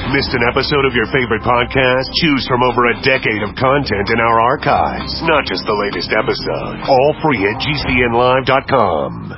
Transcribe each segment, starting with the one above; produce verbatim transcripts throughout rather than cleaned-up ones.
Missed an episode of your favorite podcast? Choose from over a decade of content in our archives, not just the latest episode. All free at G C N live dot com.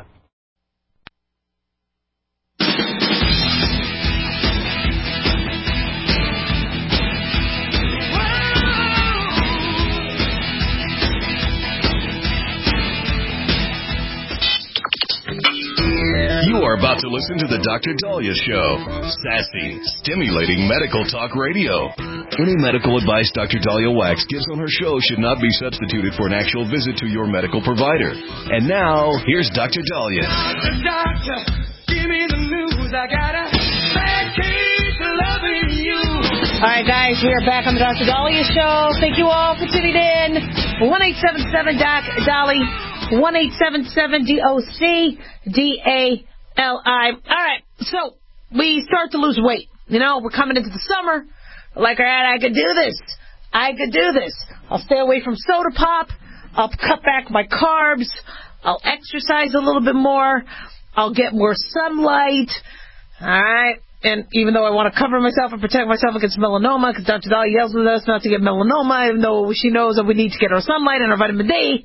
You are about to listen to the Doctor Dahlia Show. Sassy, stimulating medical talk radio. Any medical advice Doctor Dahlia Wax gives on her show should not be substituted for an actual visit to your medical provider. And now, here's Doctor Dahlia. Doctor, doctor, give me the news. I got a bad case of loving you. All right, guys, we are back on the Doctor Dahlia Show. Thank you all for tuning in. one eight seven seven Doc Dolly. one eight seven seven D O C D A L I. All right, so we start to lose weight. You know, we're coming into the summer. Like, all right, I could do this. I could do this. I'll stay away from soda pop. I'll cut back my carbs. I'll exercise a little bit more. I'll get more sunlight. All right. And even though I want to cover myself and protect myself against melanoma, because Doctor Dahlia yells at us not to get melanoma, even though she knows that we need to get our sunlight and our vitamin D.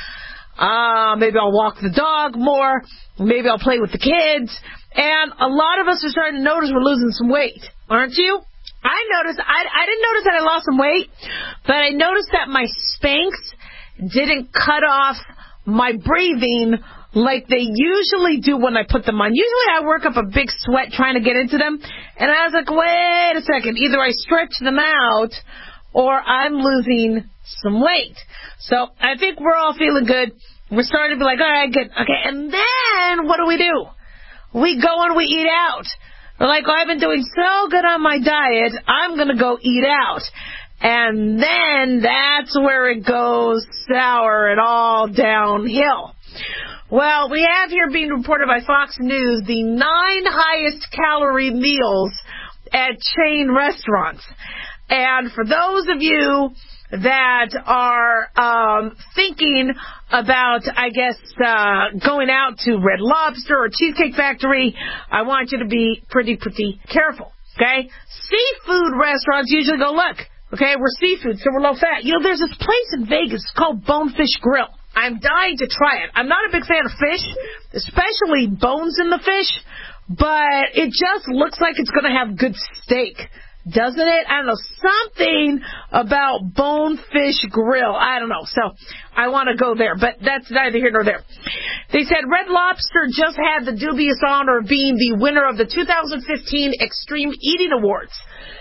Uh, maybe I'll walk the dog more. Maybe I'll play with the kids. And a lot of us are starting to notice we're losing some weight, aren't you? I noticed, I, I didn't notice that I lost some weight, but I noticed that my Spanx didn't cut off my breathing like they usually do when I put them on. Usually I work up a big sweat trying to get into them, and I was like, wait a second, either I stretch them out or I'm losing some weight. So I think we're all feeling good. We're starting to be like, all right, good. Okay, and then what do we do? We go and we eat out. We're like, oh, I've been doing so good on my diet, I'm going to go eat out. And then that's where it goes sour and all downhill. Well, we have here being reported by Fox News the nine highest calorie meals at chain restaurants. And for those of you that are um, thinking about, I guess, uh, going out to Red Lobster or Cheesecake Factory, I want you to be pretty, pretty careful, okay? Seafood restaurants usually go, look, okay, we're seafood, so we're low fat. You know, there's this place in Vegas called Bonefish Grill. I'm dying to try it. I'm not a big fan of fish, especially bones in the fish, but it just looks like it's going to have good steak. Doesn't it? I don't know. Something about Bonefish Grill. I don't know. So I want to go there, but that's neither here nor there. They said Red Lobster just had the dubious honor of being the winner of the two thousand fifteen Extreme Eating Awards.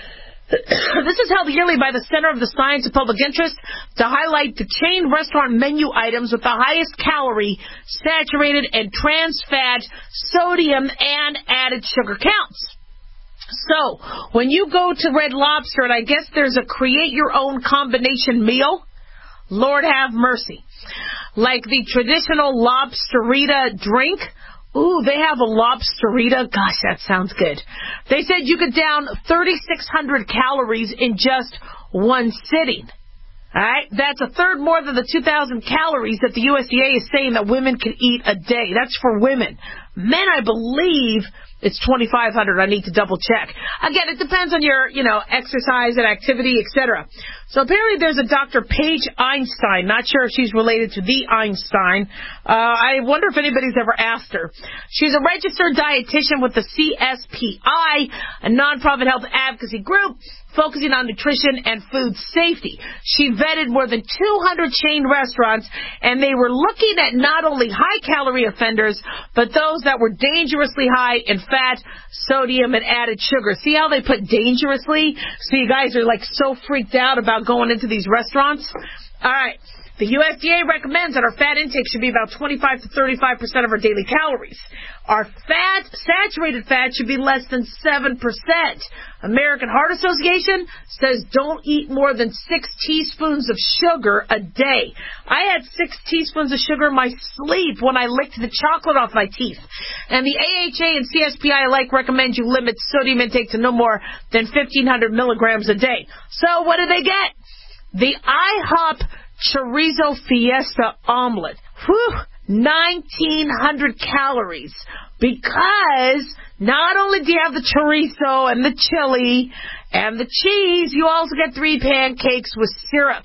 This is held yearly by the Center of the Science of Public Interest to highlight the chain restaurant menu items with the highest calorie, saturated, and trans fat, sodium, and added sugar counts. So, when you go to Red Lobster, and I guess there's a create-your-own combination meal, Lord have mercy. Like the traditional Lobsterita drink, ooh, they have a Lobsterita. Gosh, that sounds good. They said you could down thirty-six hundred calories in just one sitting. All right, that's a third more than the two thousand calories that the U S D A is saying that women can eat a day. That's for women. Men, I believe, it's twenty-five hundred. I need to double check. Again, it depends on your, you know, exercise and activity, et cetera. So apparently there's a Doctor Paige Einstein. Not sure if she's related to the Einstein. Uh, I wonder if anybody's ever asked her. She's a registered dietitian with the C S P I, a nonprofit health advocacy group focusing on nutrition and food safety. She vetted more than two hundred chain restaurants, and they were looking at not only high-calorie offenders, but those that were dangerously high in fat, sodium, and added sugar. See how they put dangerously? So you guys are, like, so freaked out about going into these restaurants? All right. The U S D A recommends that our fat intake should be about twenty-five to thirty-five percent of our daily calories. Our fat, saturated fat, should be less than seven percent. American Heart Association says don't eat more than six teaspoons of sugar a day. I had six teaspoons of sugar in my sleep when I licked the chocolate off my teeth. And the A H A and C S P I alike recommend you limit sodium intake to no more than fifteen hundred milligrams a day. So what do they get? The IHOP Chorizo Fiesta omelet. Whew, nineteen hundred calories. because not only do you have the chorizo and the chili and the cheese, you also get three pancakes with syrup.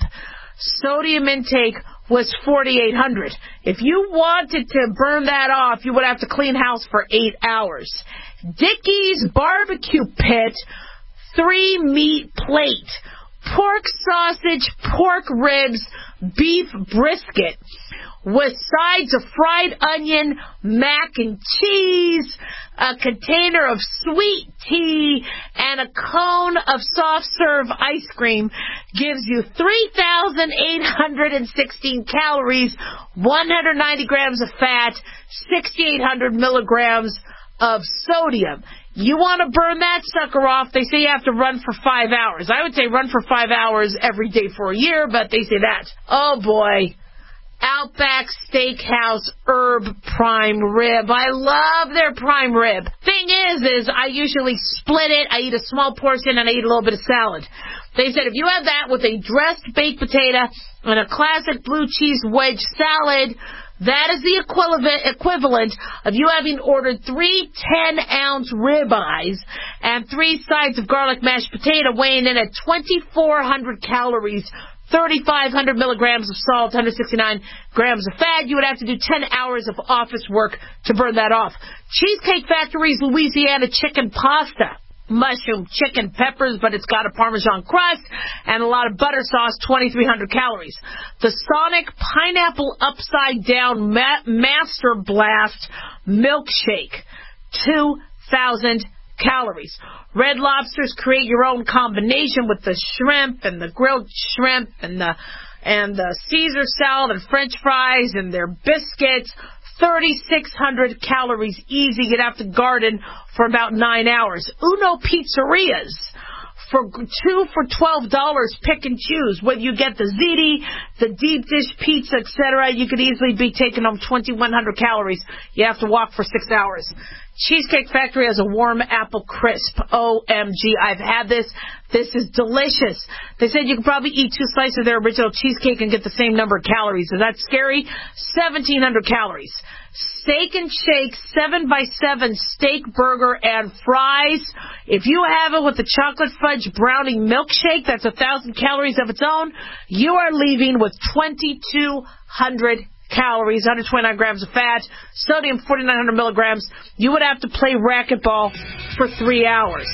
Sodium intake was forty-eight hundred. If you wanted to burn that off, you would have to clean house for eight hours. Dickey's Barbecue Pit, three meat plate. Pork sausage, pork ribs, beef brisket, with sides of fried onion, mac and cheese, a container of sweet tea, and a cone of soft-serve ice cream, gives you three thousand eight hundred sixteen calories, one hundred ninety grams of fat, six thousand eight hundred milligrams of sodium. You want to burn that sucker off, they say you have to run for five hours. I would say run for five hours every day for a year, but they say that. Oh, boy. Outback Steakhouse Herb Prime Rib. I love their prime rib. Thing is, is I usually split it. I eat a small portion and I eat a little bit of salad. They said if you have that with a dressed baked potato and a classic blue cheese wedge salad, that is the equivalent equivalent of you having ordered three ten-ounce ribeyes and three sides of garlic mashed potato weighing in at twenty-four hundred calories, thirty-five hundred milligrams of salt, one hundred sixty-nine grams of fat. You would have to do ten hours of office work to burn that off. Cheesecake Factory's Louisiana chicken pasta. Mushroom, chicken, peppers, but it's got a Parmesan crust and a lot of butter sauce, twenty-three hundred calories. The Sonic Pineapple Upside Down Ma- Master Blast Milkshake, two thousand calories. Red Lobster's Create Your Own Combination with the shrimp and the grilled shrimp and the and the Caesar salad and French fries and their biscuits. thirty-six hundred calories easy. You'd have to garden for about nine hours. Uno Pizzerias. For two for twelve dollars, pick and choose. Whether you get the ziti, the deep dish pizza, et cetera, you could easily be taking home twenty-one hundred calories. You have to walk for six hours. Cheesecake Factory has a warm apple crisp. O M G, I've had this. This is delicious. They said you could probably eat two slices of their original cheesecake and get the same number of calories. Is that scary? seventeen hundred calories. Steak and Shake seven by seven steak burger and fries. If you have it with the chocolate fudge brownie milkshake, that's one thousand calories of its own. You are leaving with twenty-two hundred calories, one hundred twenty-nine grams of fat, sodium forty-nine hundred milligrams. You would have to play racquetball for three hours.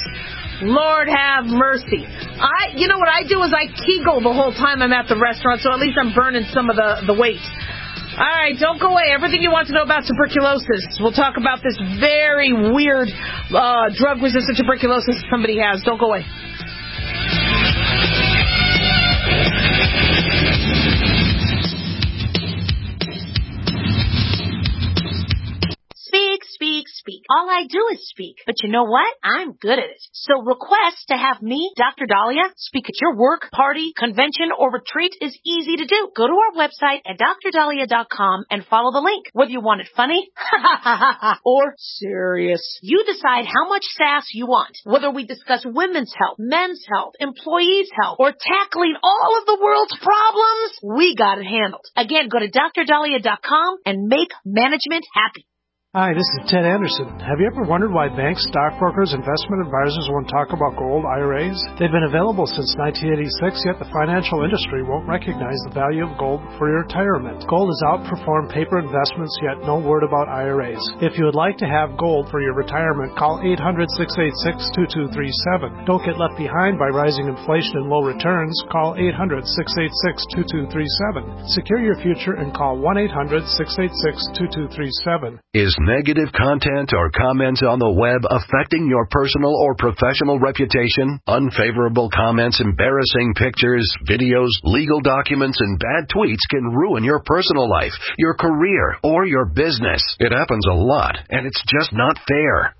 Lord have mercy. I, you know what I do is I Kegel the whole time I'm at the restaurant, so at least I'm burning some of the, the weight. All right, don't go away. Everything you want to know about tuberculosis. We'll talk about this very weird uh, drug-resistant tuberculosis somebody has. Don't go away. Speak, speak, speak. All I do is speak. But you know what? I'm good at it. So request to have me, Doctor Dahlia, speak at your work, party, convention, or retreat is easy to do. Go to our website at dr dahlia dot com and follow the link. Whether you want it funny or serious, you decide how much sass you want. Whether we discuss women's health, men's health, employees' health, or tackling all of the world's problems, we got it handled. Again, go to dr dahlia dot com and make management happy. Hi, this is Ted Anderson. Have you ever wondered why banks, stockbrokers, investment advisors won't talk about gold I R As? They've been available since nineteen eighty-six, yet the financial industry won't recognize the value of gold for your retirement. Gold has outperformed paper investments, yet no word about I R As. If you would like to have gold for your retirement, call eight hundred, six eight six, two two three seven. Don't get left behind by rising inflation and low returns. Call eight hundred, six eight six, two two three seven. Secure your future and call one eight hundred, six eight six, two two three seven. Is negative content or comments on the web affecting your personal or professional reputation? Unfavorable comments, embarrassing pictures, videos, legal documents, and bad tweets can ruin your personal life, your career, or your business. It happens a lot, and it's just not fair.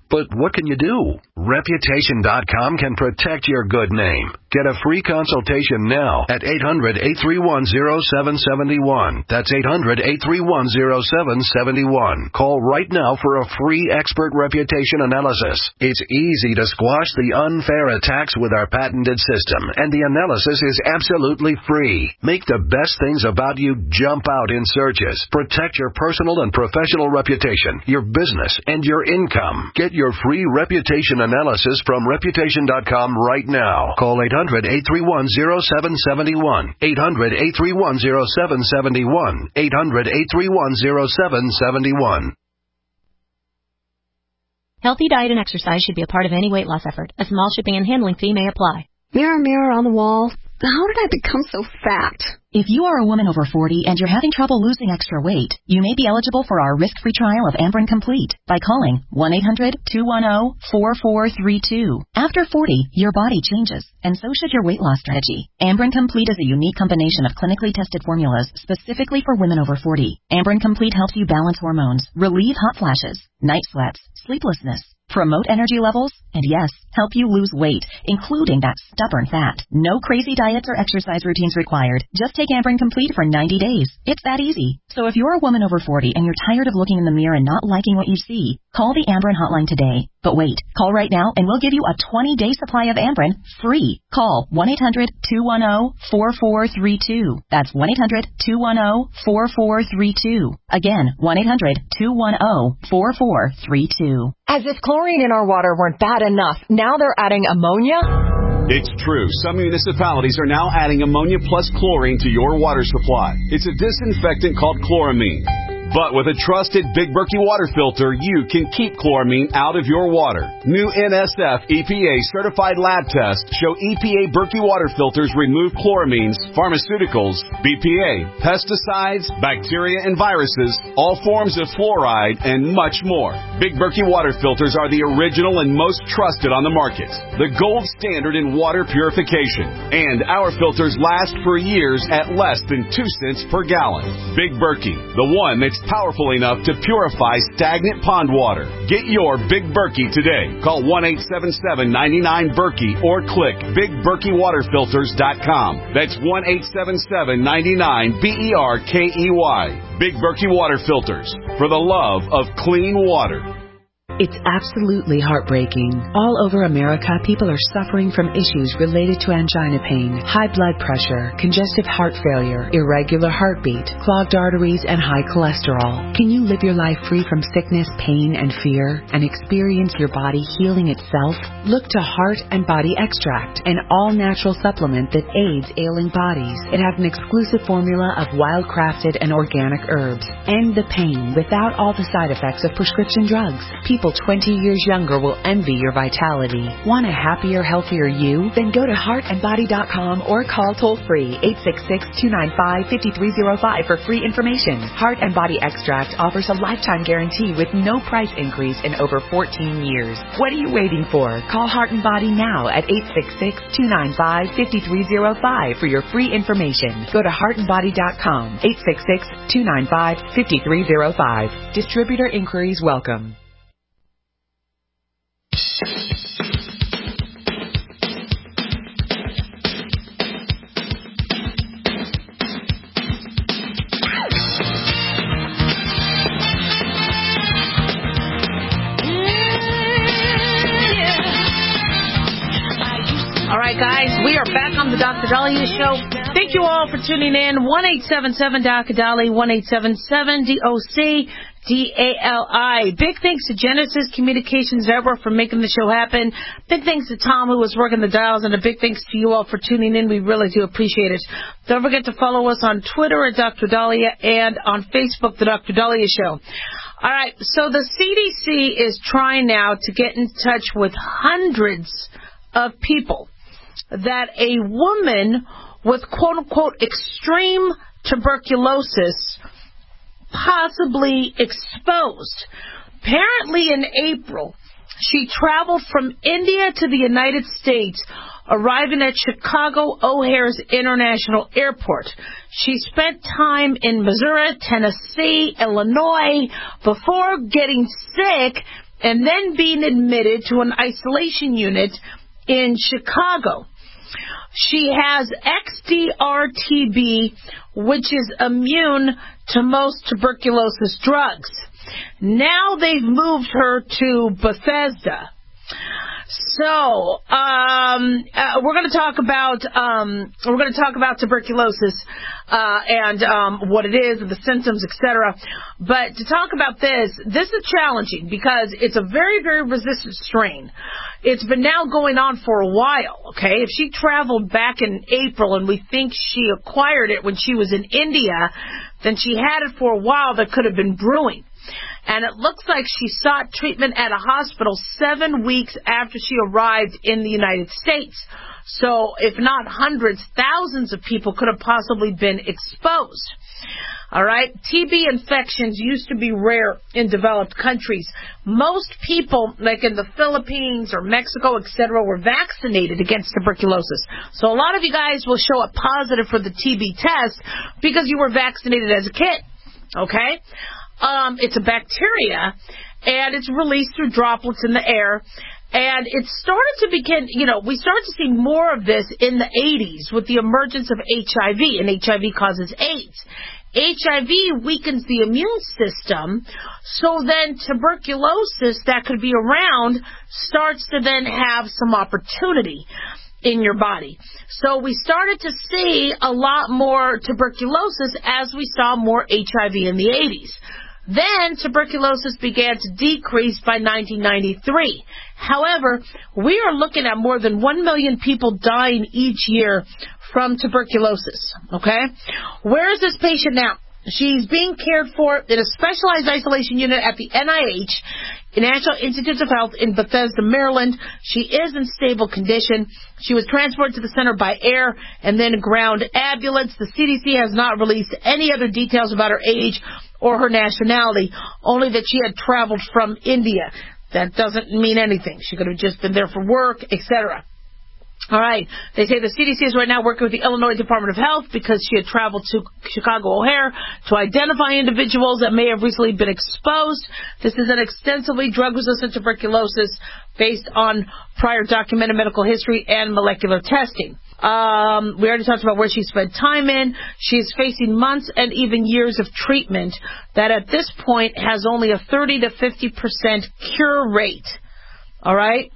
But what can you do? Reputation dot com can protect your good name. Get a free consultation now at eight hundred, eight three one, zero seven seven one. That's eight hundred, eight three one, zero seven seven one. Call right now for a free expert reputation analysis. It's easy to squash the unfair attacks with our patented system, and the analysis is absolutely free. Make the best things about you jump out in searches. Protect your personal and professional reputation, your business, and your income. Get your free reputation analysis from Reputation dot com right now. Call eight hundred, eight three one, zero seven seven one. eight hundred, eight three one, zero seven seven one. eight hundred, eight three one, zero seven seven one. Healthy diet and exercise should be a part of any weight loss effort. A small shipping and handling fee may apply. Mirror, mirror on the wall, how did I become so fat? If you are a woman over forty and you're having trouble losing extra weight, you may be eligible for our risk-free trial of Amberen Complete by calling one eight hundred, two one zero, four four three two. After forty, your body changes, and so should your weight loss strategy. Amberen Complete is a unique combination of clinically tested formulas specifically for women over forty. Amberen Complete helps you balance hormones, relieve hot flashes, night sweats, sleeplessness, promote energy levels, and yes, help you lose weight, including that stubborn fat. No crazy diets or exercise routines required. Just take Amberen Complete for ninety days. It's that easy. So if you're a woman over forty and you're tired of looking in the mirror and not liking what you see, call the Amberen hotline today. But wait, call right now and we'll give you a twenty-day supply of Amberen free. Call one eight hundred, two one zero, four four three two. That's one eight hundred, two one zero, four four three two. Again, one eight hundred, two one zero, four four three two. As if chlorine in our water weren't bad enough, now they're adding ammonia? It's true. Some municipalities are now adding ammonia plus chlorine to your water supply. It's a disinfectant called chloramine. But with a trusted Big Berkey water filter, you can keep chloramine out of your water. New N S F E P A certified lab tests show E P A Berkey water filters remove chloramines, pharmaceuticals, B P A, pesticides, bacteria and viruses, all forms of fluoride, and much more. Big Berkey water filters are the original and most trusted on the market. The gold standard in water purification. And our filters last for years at less than two cents per gallon. Big Berkey, the one that's powerful enough to purify stagnant pond water. Get your Big Berkey today. Call one eight seven seven, nine nine, Berkey or click big berkey water filters dot com. That's one eight seven seven, nine nine, B E R K E Y. Big Berkey Water Filters, for the love of clean water. It's absolutely heartbreaking. All over America, people are suffering from issues related to angina pain, high blood pressure, congestive heart failure, irregular heartbeat, clogged arteries, and high cholesterol. Can you live your life free from sickness, pain, and fear, and experience your body healing itself? Look to Heart and Body Extract, an all-natural supplement that aids ailing bodies. It has an exclusive formula of wild-crafted and organic herbs. End the pain without all the side effects of prescription drugs. People twenty years younger will envy your vitality. Want a happier, healthier you? Then go to heart and body dot com or call toll-free eight six six, two nine five, five three zero five for free information. Heart and Body Extract offers a lifetime guarantee with no price increase in over fourteen years. What are you waiting for? Call Heart and Body now at eight six six, two nine five, five three zero five for your free information. Go to heart and body dot com, eight six six, two nine five, five three zero five. Distributor inquiries welcome. All right, guys, we are back on the Doctor Dahlia Show. Thank you all for tuning in. one eight seven seven, D O C, Dali, one eight seven seven, D O C, D A L I. Big thanks to Genesis Communications Network for making the show happen. Big thanks to Tom, who was working the dials, and a big thanks to you all for tuning in. We really do appreciate it. Don't forget to follow us on Twitter at Doctor Dahlia and on Facebook, The Doctor Dahlia Show. All right, so the C D C is trying now to get in touch with hundreds of people that a woman with quote-unquote extreme tuberculosis possibly exposed. Apparently in April, she traveled from India to the United States, arriving at Chicago O'Hare's International Airport. She spent time in Missouri, Tennessee, Illinois before getting sick and then being admitted to an isolation unit in Chicago. She has X D R T B, which is immune to most tuberculosis drugs. Now they've moved her to Bethesda. So, um, uh, we're going to talk about um, we're going to talk about tuberculosis uh, and um, what it is, and the symptoms, et cetera. But to talk about this, this is challenging because it's a very, very resistant strain. It's been now going on for a while. Okay, if she traveled back in April and we think she acquired it when she was in India, then she had it for a while that could have been brewing. And it looks like she sought treatment at a hospital seven weeks after she arrived in the United States. So if not hundreds, thousands of people could have possibly been exposed. All right. T B infections used to be rare in developed countries. Most people, like in the Philippines or Mexico, et cetera, were vaccinated against tuberculosis. So a lot of you guys will show up positive for the T B test because you were vaccinated as a kid. Okay. Um, it's a bacteria, and it's released through droplets in the air. And it started to begin, you know, we started to see more of this in the eighties with the emergence of H I V, and H I V causes AIDS. H I V weakens the immune system, so then tuberculosis that could be around starts to then have some opportunity in your body. So we started to see a lot more tuberculosis as we saw more H I V in the eighties. Then tuberculosis began to decrease by nineteen ninety-three. However, we are looking at more than one million people dying each year from tuberculosis. Okay? Where is this patient now? She's being cared for in a specialized isolation unit at the N I H, National Institutes of Health in Bethesda, Maryland. She is in stable condition. She was transported to the center by air and then ground ambulance. The C D C has not released any other details about her age or her nationality, only that she had traveled from India. That doesn't mean anything. She could have just been there for work, et cetera. All right. They say the C D C is right now working with the Illinois Department of Health because she had traveled to Chicago O'Hare to identify individuals that may have recently been exposed. This is an extensively drug-resistant tuberculosis based on prior documented medical history and molecular testing. Um, we already talked about where she spent time in. She's facing months and even years of treatment that at this point has only a thirty to fifty percent cure rate. All right?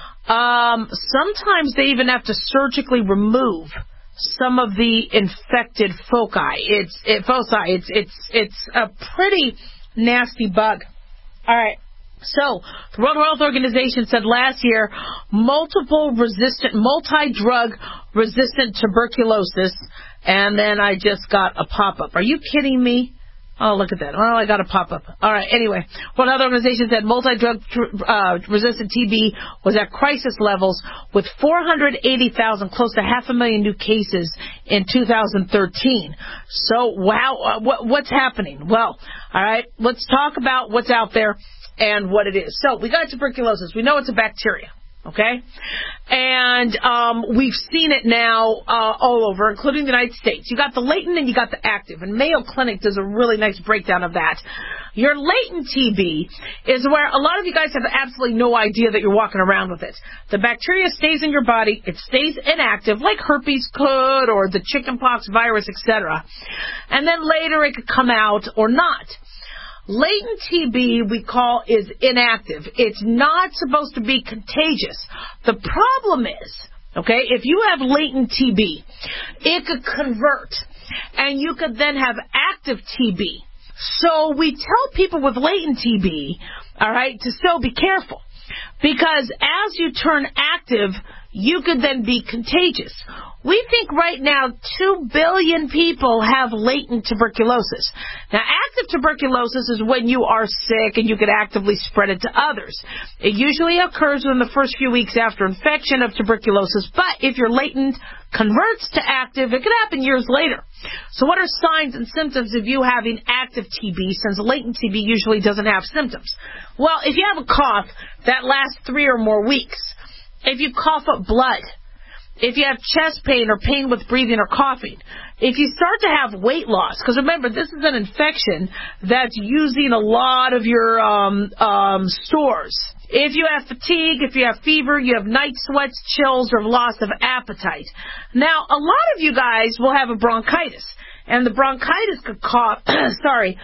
Um, sometimes they even have to surgically remove some of the infected foci. It's it, foci. It's it's it's a pretty nasty bug. All right. So the World Health Organization said last year multiple resistant, multi-drug resistant tuberculosis, and then I just got a pop-up. Are you kidding me? Oh, look at that. Well, I got a pop-up. All right, anyway. World Health Organization said multi-drug uh, resistant T B was at crisis levels with four hundred eighty thousand, close to half a million new cases in two thousand thirteen. So, wow, uh, what, what's happening? Well, all right, let's talk about what's out there and what it is. So, we got tuberculosis. We know it's a bacteria. Okay? And um, we've seen it now uh, all over, including the United States. You got the latent and you got the active. And Mayo Clinic does a really nice breakdown of that. Your latent T B is where a lot of you guys have absolutely no idea that you're walking around with it. The bacteria stays in your body. It stays inactive, like herpes could or the chickenpox virus, et cetera. And then later it could come out or not. Latent T B, we call, is inactive. It's not supposed to be contagious. The problem is, okay, if you have latent T B, it could convert, and you could then have active T B. So we tell people with latent T B, all right, to still be careful, because as you turn active, you could then be contagious. We think right now two billion people have latent tuberculosis. Now, active tuberculosis is when you are sick and you could actively spread it to others. It usually occurs within the first few weeks after infection of tuberculosis, but if your latent converts to active, it could happen years later. So what are signs and symptoms of you having active T B, since latent T B usually doesn't have symptoms? Well, if you have a cough that lasts three or more weeks, if you cough up blood, if you have chest pain or pain with breathing or coughing, if you start to have weight loss, because remember, this is an infection that's using a lot of your um, um, stores. If you have fatigue, if you have fever, you have night sweats, chills, or loss of appetite. Now, a lot of you guys will have a bronchitis, and the bronchitis could cough, sorry,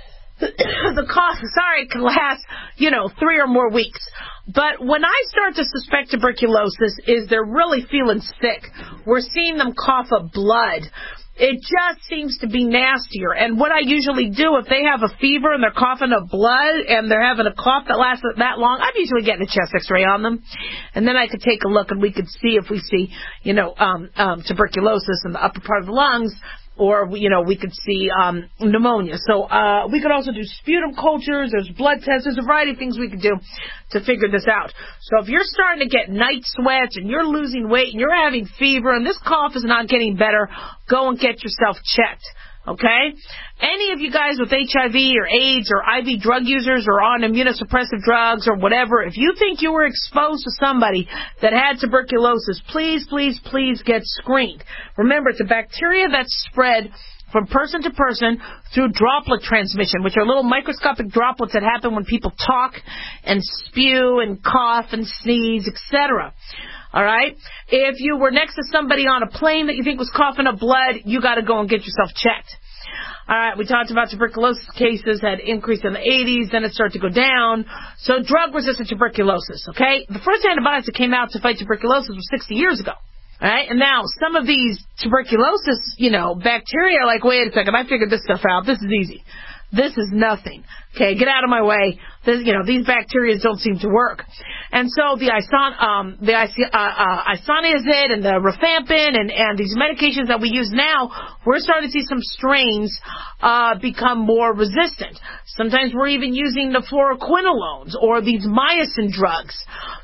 the cough, sorry, can last, you know, three or more weeks. But when I start to suspect tuberculosis is they're really feeling sick. We're seeing them cough up blood. It just seems to be nastier. And what I usually do, if they have a fever and they're coughing up blood and they're having a cough that lasts that long, I'm usually getting a chest x-ray on them. And then I could take a look and we could see if we see, you know, um, um, tuberculosis in the upper part of the lungs. Or, you know, we could see um, pneumonia. So uh, we could also do sputum cultures. There's blood tests. There's a variety of things we could do to figure this out. So if you're starting to get night sweats and you're losing weight and you're having fever and this cough is not getting better, go and get yourself checked. Okay? Any of you guys with H I V or AIDS or I V drug users or on immunosuppressive drugs or whatever, if you think you were exposed to somebody that had tuberculosis, please, please, please get screened. Remember, it's a bacteria that's spread from person to person through droplet transmission, which are little microscopic droplets that happen when people talk and spew and cough and sneeze, et cetera. All right? If you were next to somebody on a plane that you think was coughing up blood, you got to go and get yourself checked. All right, we talked about tuberculosis cases had increased in the eighties, then it started to go down. So drug-resistant tuberculosis, okay? The first antibiotics that came out to fight tuberculosis was sixty years ago. All right, and now some of these tuberculosis, you know, bacteria are like, wait a second, I figured this stuff out. This is easy. This is nothing. Okay, get out of my way. This, you know, these bacteria don't seem to work. And so the ison, um, the uh, uh, isoniazid and the rifampin and, and these medications that we use now, we're starting to see some strains uh, become more resistant. Sometimes we're even using the fluoroquinolones or these myosin drugs.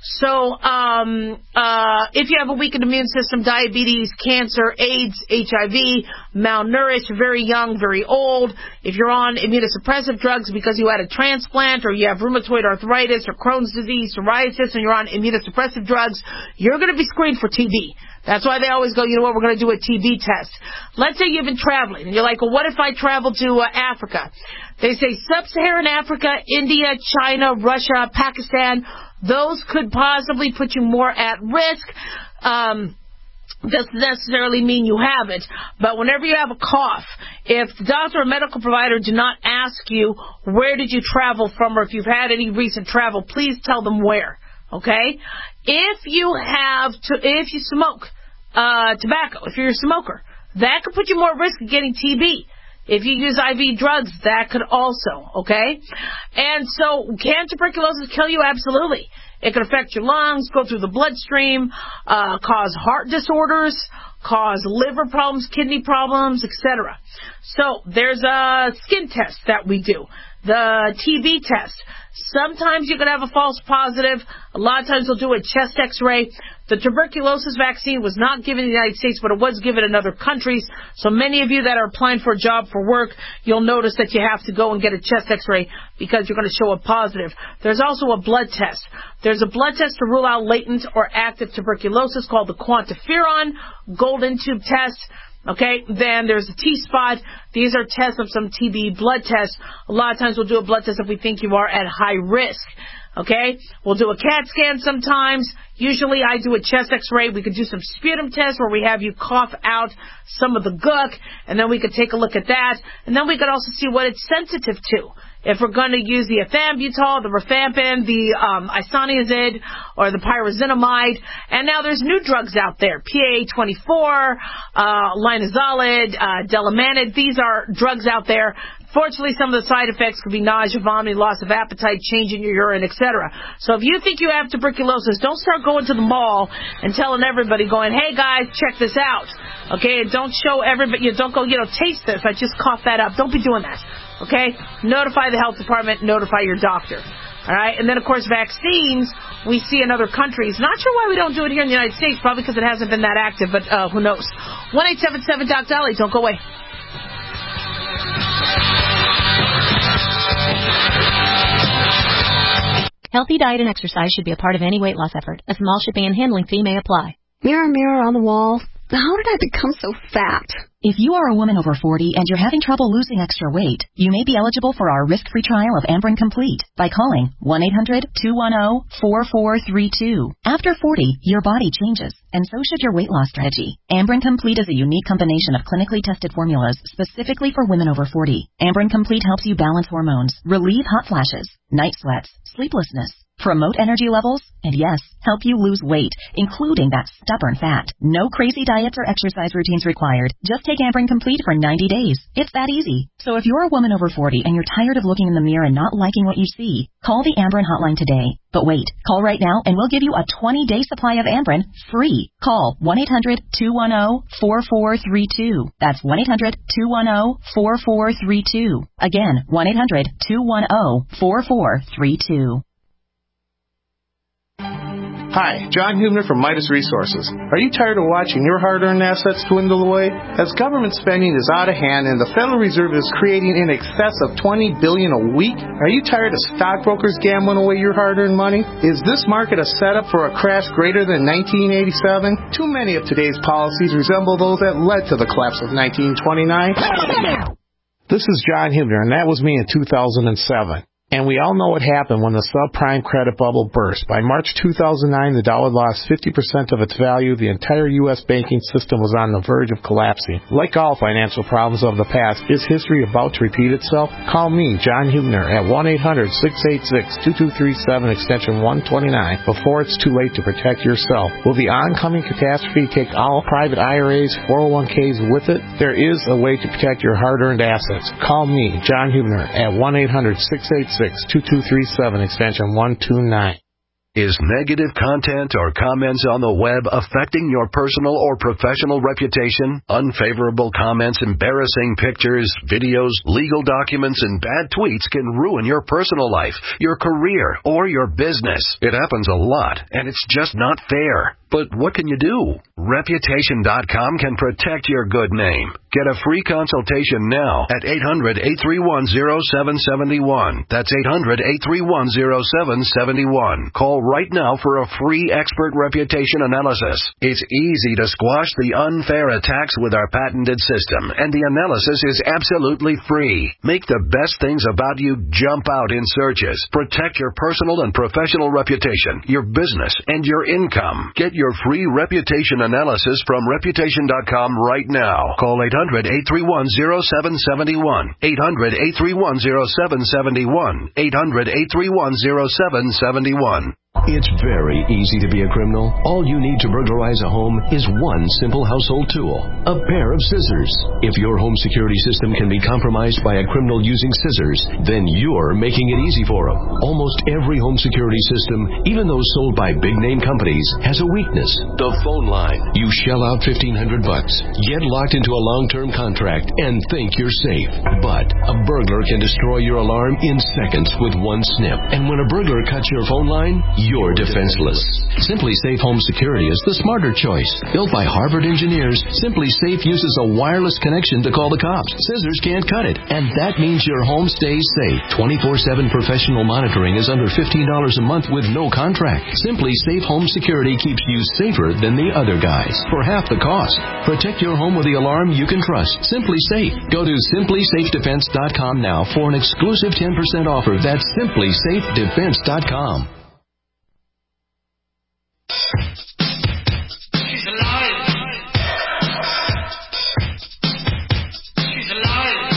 So um, uh, if you have a weakened immune system, diabetes, cancer, AIDS, H I V, malnourished, very young, very old, if you're on immunosuppressive drugs because you had a transplant or you have rheumatoid arthritis or Crohn's disease, psoriasis, and you're on immunosuppressive drugs, you're going to be screened for T B. That's why they always go, you know what, we're going to do a T B test. Let's say you've been traveling, and you're like, well, what if I travel to uh, Africa? They say sub-Saharan Africa, India, China, Russia, Pakistan, those could possibly put you more at risk. Um... doesn't necessarily mean you have it, but whenever you have a cough, if the doctor or medical provider do not ask you where did you travel from or if you've had any recent travel, please tell them where, okay? If you have, to, if you smoke uh, tobacco, if you're a smoker, that could put you more at risk of getting T B. If you use I V drugs, that could also, okay? And so, can tuberculosis kill you? Absolutely. It could affect your lungs, go through the bloodstream, uh, cause heart disorders, cause liver problems, kidney problems, et cetera. So, there's a skin test that we do, the T B test. Sometimes you could have a false positive. A lot of times they'll do a chest x-ray. The tuberculosis vaccine was not given in the United States, but it was given in other countries. So many of you that are applying for a job for work, you'll notice that you have to go and get a chest x-ray because you're going to show a positive. There's also a blood test. There's a blood test to rule out latent or active tuberculosis called the quantiferon golden tube test. Okay, then there's a T-spot. These are tests of some T B blood tests. A lot of times we'll do a blood test if we think you are at high risk. Okay, we'll do a CAT scan sometimes. Usually I do a chest x-ray. We could do some sputum tests where we have you cough out some of the gook, and then we could take a look at that. And then we could also see what it's sensitive to. If we're going to use the ethambutol, the rifampin, the um, isoniazid, or the pyrazinamide. And now there's new drugs out there, P A A twenty-four, uh, linezolid, uh, delamanid. These are drugs out there. Fortunately, some of the side effects could be nausea, vomiting, loss of appetite, change in your urine, et cetera. So if you think you have tuberculosis, don't start going to the mall and telling everybody, going, hey, guys, check this out. Okay? And don't show everybody, you don't go, you know, taste this. I just coughed that up. Don't be doing that. Okay? Notify the health department. Notify your doctor. All right? And then, of course, vaccines we see in other countries. Not sure why we don't do it here in the United States. Probably because it hasn't been that active, but uh, who knows. one eight seven seven Doc Dolly. Don't go away. Healthy diet and exercise should be a part of any weight loss effort. A small shipping and handling fee may apply. Mirror, mirror on the wall, how did I become so fat? If you are a woman over forty and you're having trouble losing extra weight, you may be eligible for our risk-free trial of Amberen Complete by calling one eight hundred two one zero four four three two. After forty, your body changes, and so should your weight loss strategy. Amberen Complete is a unique combination of clinically tested formulas specifically for women over forty. Amberen Complete helps you balance hormones, relieve hot flashes, night sweats, sleeplessness, promote energy levels, and yes, help you lose weight, including that stubborn fat. No crazy diets or exercise routines required. Just take Amberen Complete for ninety days. It's that easy. So if you're a woman over forty and you're tired of looking in the mirror and not liking what you see, call the Amberen hotline today. But wait, call right now and we'll give you a twenty-day supply of Amberen free. Call one eight hundred two one zero four four three two. That's one eight hundred two one zero four four three two. Again, one eight hundred two one zero four four three two. Hi, John Hubner from Midas Resources. Are you tired of watching your hard-earned assets dwindle away? As government spending is out of hand and the Federal Reserve is creating in excess of twenty billion dollars a week, are you tired of stockbrokers gambling away your hard-earned money? Is this market a setup for a crash greater than nineteen eighty-seven? Too many of today's policies resemble those that led to the collapse of nineteen twenty-nine. This is John Hubner, and that was me in two thousand seven. And we all know what happened when the subprime credit bubble burst. By March two thousand nine, the dollar lost fifty percent of its value. The entire U S banking system was on the verge of collapsing. Like all financial problems of the past, is history about to repeat itself? Call me, John Hubner, at one eight hundred six eight six two two three seven, extension one twenty-nine, before it's too late to protect yourself. Will the oncoming catastrophe take all private I R As, four oh one Ks with it? There is a way to protect your hard-earned assets. Call me, John Hubner, at one eight hundred six eight six two two three seven, extension one two nine. Is negative content or comments on the web affecting your personal or professional reputation? Unfavorable comments, embarrassing pictures, videos, legal documents, and bad tweets can ruin your personal life, your career, or your business. It happens a lot, and it's just not fair. But what can you do? Reputation dot com can protect your good name. Get a free consultation now at eight hundred eight three one oh seven seven one. That's eight hundred eight three one oh seven seven one. Call right now for a free expert reputation analysis. It's easy to squash the unfair attacks with our patented system, and the analysis is absolutely free. Make the best things about you jump out in searches. Protect your personal and professional reputation, your business, and your income. Get your free reputation analysis from Reputation dot com right now. Call eight hundred eight three one oh seven seven one. eight hundred eight three one oh seven seven one. eight hundred eight three one oh seven seven one. It's very easy to be a criminal. All you need to burglarize a home is one simple household tool, a pair of scissors. If your home security system can be compromised by a criminal using scissors, then you're making it easy for them. Almost every home security system, even those sold by big-name companies, has a weakness: the phone line. You shell out fifteen hundred bucks, get locked into a long-term contract, and think you're safe. But a burglar can destroy your alarm in seconds with one snip. And when a burglar cuts your phone line, you're defenseless. Simply Safe Home Security is the smarter choice. Built by Harvard engineers, Simply Safe uses a wireless connection to call the cops. Scissors can't cut it, and that means your home stays safe. twenty-four seven professional monitoring is under fifteen dollars a month with no contract. Simply Safe Home Security keeps you safer than the other guys for half the cost. Protect your home with the alarm you can trust. Simply Safe. Go to simply safe defense dot com now for an exclusive ten percent offer. That's simply safe defense dot com. She's alive. She's alive.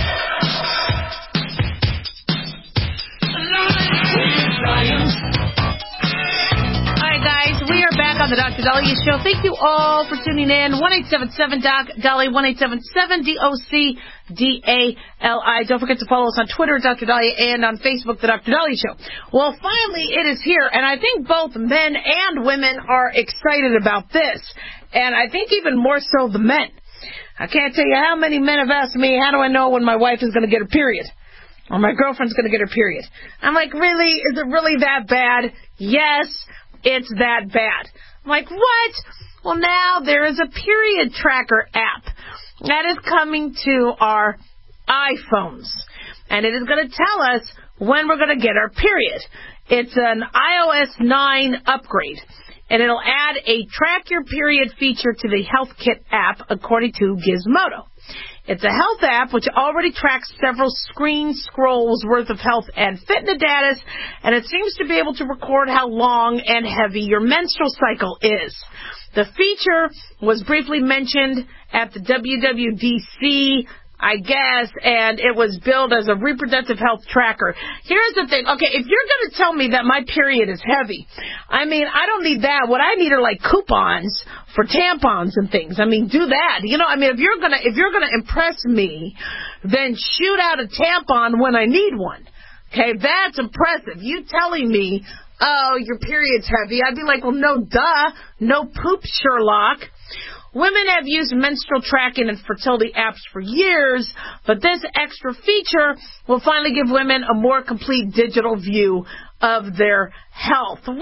Alive. Alright guys, we are back on the Doctor Dahlia Show. Thank you all for tuning in. one eight seven seven Doc Dahlia, one eight seven seven D O C D A L I. Don't forget to follow us on Twitter, Doctor Dahlia, and on Facebook, The Doctor Dahlia Show. Well, finally, it is here, and I think both men and women are excited about this, and I think even more so the men. I can't tell you how many men have asked me, how do I know when my wife is going to get her period? Or my girlfriend's going to get her period? I'm like, really? Is it really that bad? Yes, it's that bad. I'm like, what? Well, now there is a period tracker app that is coming to our iPhones, and it is going to tell us when we're going to get our period. It's an i O S nine upgrade, and it'll add a track your period feature to the Health Kit app, according to Gizmodo. It's a health app which already tracks several screen scrolls worth of health and fitness data, and it seems to be able to record how long and heavy your menstrual cycle is. The feature was briefly mentioned at the W W D C, I guess, and it was billed as a reproductive health tracker. Here's the thing. Okay, if you're going to tell me that my period is heavy, I mean, I don't need that. What I need are like coupons for tampons and things. I mean, do that. You know, I mean, if you're going to if you're going to impress me, then shoot out a tampon when I need one. Okay, that's impressive. You telling me, oh, your period's heavy, I'd be like, well, no, duh, no poop, Sherlock. Women have used menstrual tracking and fertility apps for years, but this extra feature will finally give women a more complete digital view of their health. What?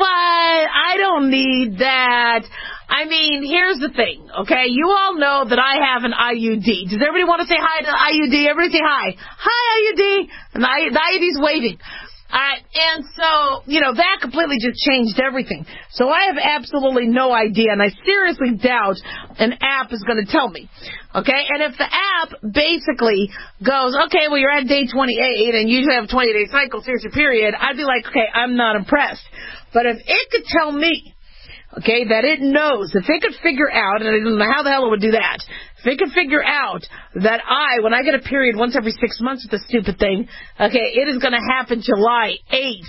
I don't need that. I mean, here's the thing, okay? You all know that I have an I U D. Does everybody want to say hi to the I U D? Everybody say hi. Hi, I U D. And the I U D's waving. All right, and so, you know, that completely just changed everything. So I have absolutely no idea, and I seriously doubt an app is going to tell me, okay? And if the app basically goes, okay, well, you're at day twenty-eight, and you usually have a twenty-day cycle, here's your period, I'd be like, okay, I'm not impressed. But if it could tell me, okay, that it knows, if it could figure out, and I don't know how the hell it would do that, if it could figure out that I, when I get a period once every six months with this stupid thing, okay, it is going to happen July eighth,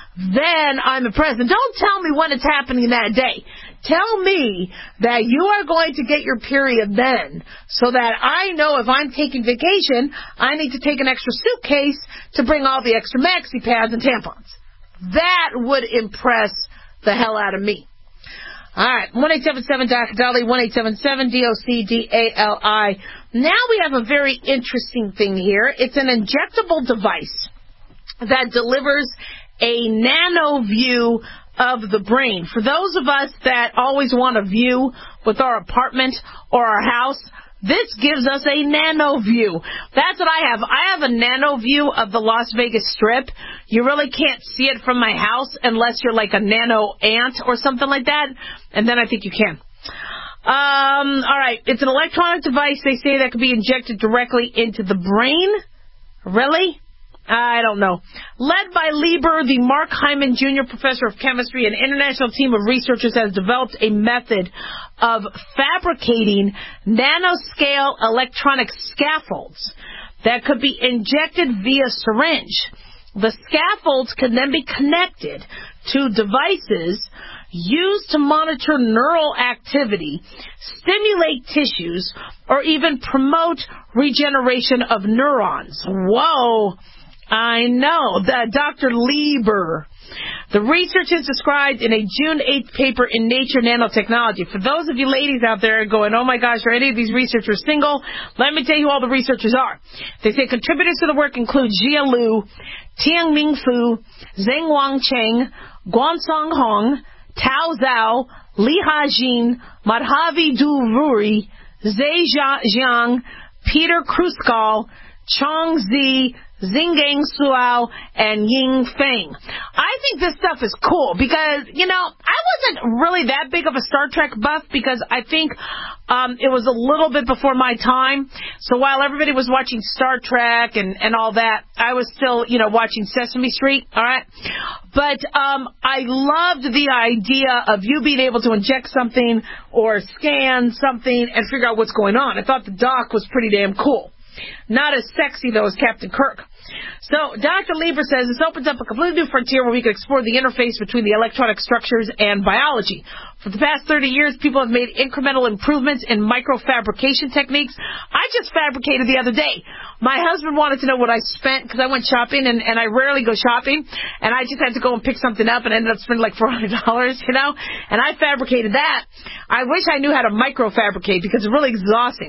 then I'm impressed. And don't tell me when it's happening that day. Tell me that you are going to get your period then, so that I know if I'm taking vacation, I need to take an extra suitcase to bring all the extra maxi pads and tampons. That would impress the hell out of me. All right, one eight seven seven Doctor Dolly, one eight seven seven D O C D A L I. Now we have a very interesting thing here. It's an injectable device that delivers a nano view of the brain. For those of us that always want a view with our apartment or our house, this gives us a nano view. That's what I have. I have a nano view of the Las Vegas Strip. You really can't see it from my house unless you're like a nano ant or something like that, and then I think you can. Um, all right. It's an electronic device, they say, that can be injected directly into the brain. Really? I don't know. Led by Lieber, the Mark Hyman Junior Professor of Chemistry, an international team of researchers has developed a method of fabricating nanoscale electronic scaffolds that could be injected via syringe. The scaffolds can then be connected to devices used to monitor neural activity, stimulate tissues, or even promote regeneration of neurons. Whoa! I know. The Doctor Lieber. The research is described in a June eighth paper in Nature Nanotechnology. For those of you ladies out there going, oh my gosh, are any of these researchers single? Let me tell you who all the researchers are. They say contributors to the work include Jia Lu, Tianming Fu, Zheng Wang Cheng, Guansong Hong, Tao Zhao, Li Hajin, Madhavi Du Ruri, Zhe Jiang, Peter Kruskal, Chong Zi, Xingang Suao, and Ying Feng. I think this stuff is cool because, you know, I wasn't really that big of a Star Trek buff because I think um, it was a little bit before my time. So while everybody was watching Star Trek and, and all that, I was still, you know, watching Sesame Street, all right? But um, I loved the idea of you being able to inject something or scan something and figure out what's going on. I thought the doc was pretty damn cool. Not as sexy, though, as Captain Kirk. So Doctor Lieber says this opens up a completely new frontier where we can explore the interface between the electronic structures and biology. For the past thirty years, people have made incremental improvements in microfabrication techniques. I just fabricated the other day. My husband wanted to know what I spent because I went shopping, and, and I rarely go shopping, and I just had to go and pick something up and ended up spending like four hundred dollars, you know, and I fabricated that. I wish I knew how to microfabricate because it's really exhausting.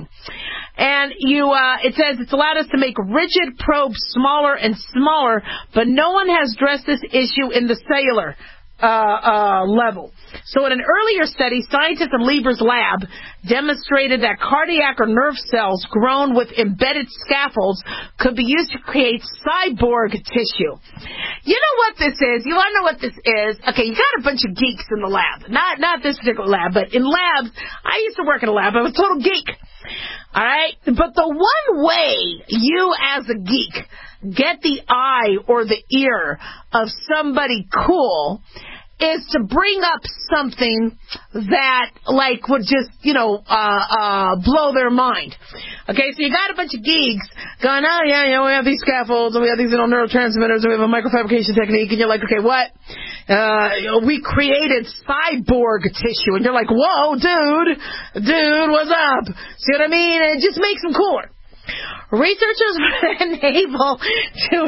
And you, uh, it says it's allowed us to make rigid probes smaller and smaller, but no one has addressed this issue in the cellular. uh, uh, level. So in an earlier study, scientists in Lieber's lab demonstrated that cardiac or nerve cells grown with embedded scaffolds could be used to create cyborg tissue. You know what this is? You want to know what this is? Okay, you got a bunch of geeks in the lab. Not not this particular lab, but in labs, I used to work in a lab. I was a total geek. All right? But the one way you as a geek get the eye or the ear of somebody cool is to bring up something that, like, would just, you know, uh, uh, blow their mind. Okay, so you got a bunch of geeks going, oh, yeah, you know, we have these scaffolds, and we have these little neurotransmitters, and we have a microfabrication technique, and you're like, okay, what? Uh, we created cyborg tissue, and you're like, whoa, dude, dude, what's up? See what I mean? It just makes them cooler. Researchers were able to...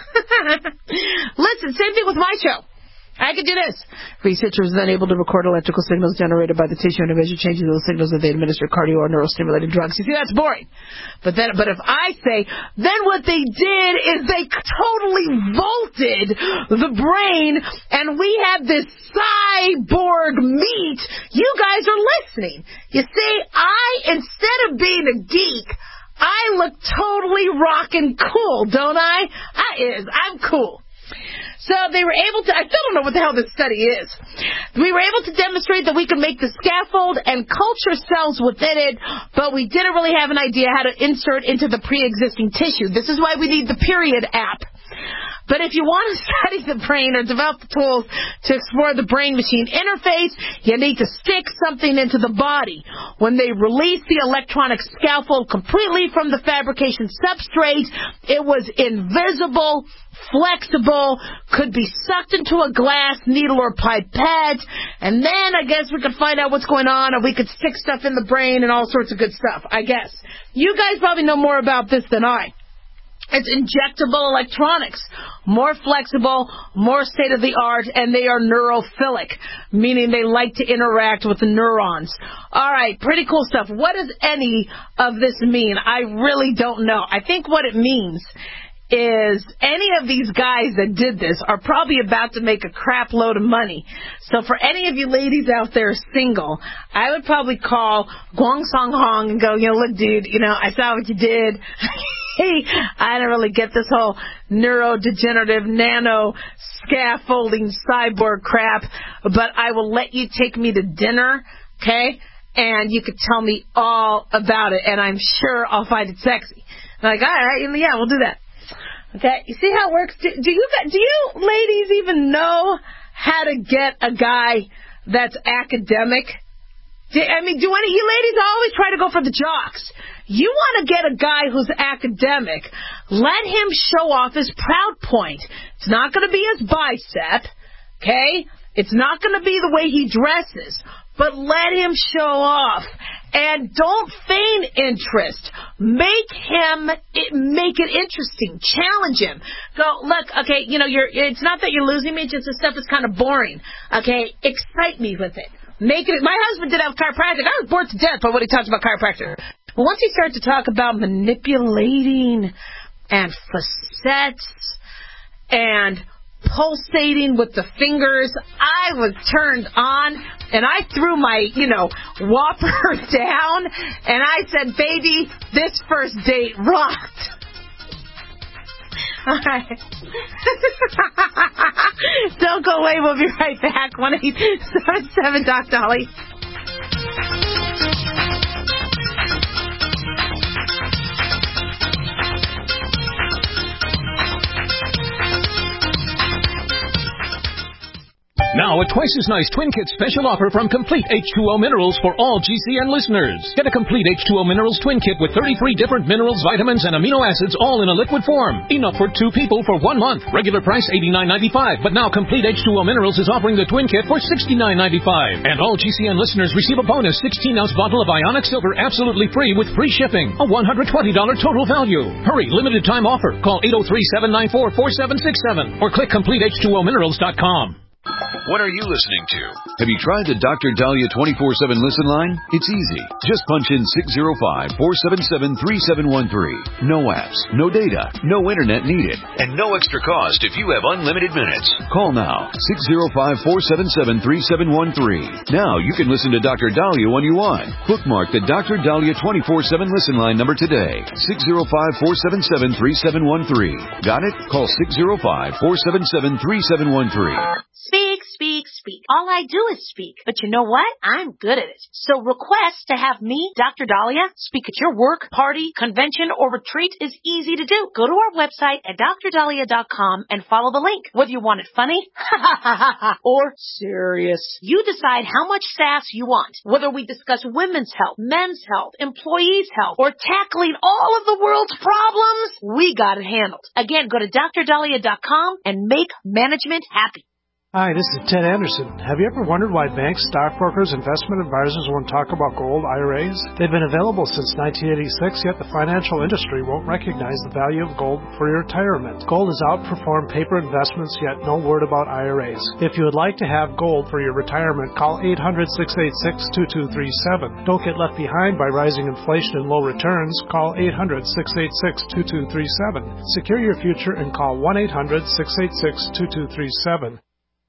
Listen, same thing with my show. I could do this. Researchers were then able to record electrical signals generated by the tissue and measure changes in those signals that they administer cardio or neurostimulating drugs. You see, that's boring. But then, but if I say, then what they did is they totally vaulted the brain, and we had this cyborg meat. You guys are listening. You see, I, instead of being a geek, I look totally rockin' cool, don't I? I is. I'm cool. So they were able to, I still don't know what the hell this study is. We were able to demonstrate that we could make the scaffold and culture cells within it, but we didn't really have an idea how to insert into the pre-existing tissue. This is why we need the Period app. But if you want to study the brain or develop the tools to explore the brain-machine interface, you need to stick something into the body. When they released the electronic scaffold completely from the fabrication substrate, it was invisible, flexible, could be sucked into a glass needle or pipette, and then I guess we could find out what's going on, and we could stick stuff in the brain and all sorts of good stuff, I guess. You guys probably know more about this than I. It's injectable electronics, more flexible, more state-of-the-art, and they are neurophilic, meaning they like to interact with the neurons. All right, pretty cool stuff. What does any of this mean? I really don't know. I think what it means is any of these guys that did this are probably about to make a crap load of money. So for any of you ladies out there single, I would probably call Guang Song Hong and go, you know, look, dude, you know, I saw what you did. Hey, I don't really get this whole neurodegenerative nano scaffolding cyborg crap, but I will let you take me to dinner, okay? And you could tell me all about it, and I'm sure I'll find it sexy. I'm like, all right, yeah, we'll do that. Okay, you see how it works? Do, do you do you ladies even know how to get a guy that's academic? Do, I mean, do any of you ladies always try to go for the jocks? You want to get a guy who's academic, let him show off his proud point. It's not going to be his bicep, okay? It's not going to be the way he dresses, but let him show off. And don't feign interest. Make him, it, make it interesting. Challenge him. Go, look, okay, you know, you're, it's not that you're losing me, just the stuff is kind of boring. Okay, excite me with it. Make it, my husband did have chiropractic. I was bored to death by what he talks about chiropractic. But once you start to talk about manipulating and facets and pulsating with the fingers, I was turned on, and I threw my, you know, whopper down, and I said, baby, this first date rocked. All right. Don't go away. We'll be right back. one eight seven seven Doc Dolly. Now, a twice as nice Twin Kit special offer from Complete H two O Minerals for all G C N listeners. Get a Complete H two O Minerals Twin Kit with thirty-three different minerals, vitamins, and amino acids all in a liquid form. Enough for two people for one month. Regular price eighty-nine ninety-five, but now Complete H two O Minerals is offering the Twin Kit for sixty-nine ninety-five. And all G C N listeners receive a bonus sixteen ounce bottle of Ionic Silver absolutely free with free shipping. A one hundred twenty dollars total value. Hurry, limited time offer. Call eight oh three, seven nine four, four seven six seven or click complete H two O minerals dot com. What are you listening to? Have you tried the Doctor Dahlia twenty-four seven listen line? It's easy. Just punch in six zero five, four seven seven, three seven one three. No apps, no data, no internet needed, and no extra cost if you have unlimited minutes. Call now, six zero five, four seven seven, three seven one three. Now you can listen to Doctor Dahlia when you want. Bookmark the Doctor Dahlia twenty-four seven listen line number today, six zero five, four seven seven, three seven one three. Got it? Call six zero five, four seven seven, three seven one three. Speak, speak, speak. All I do is speak. But you know what? I'm good at it. So request to have me, Doctor Dahlia, speak at your work, party, convention, or retreat is easy to do. Go to our website at dr dahlia dot com and follow the link. Whether you want it funny or serious, you decide how much sass you want. Whether we discuss women's health, men's health, employees' health, or tackling all of the world's problems, we got it handled. Again, go to dr dahlia dot com and make management happy. Hi, this is Ted Anderson. Have you ever wondered why banks, stockbrokers, investment advisors won't talk about gold I R As? They've been available since nineteen eighty-six, yet the financial industry won't recognize the value of gold for your retirement. Gold has outperformed paper investments, yet no word about I R As. If you would like to have gold for your retirement, call eight hundred, six eight six, two two three seven. Don't get left behind by rising inflation and low returns. Call eight hundred, six eight six, two two three seven. Secure your future and call one eight hundred, six eight six, two two three seven.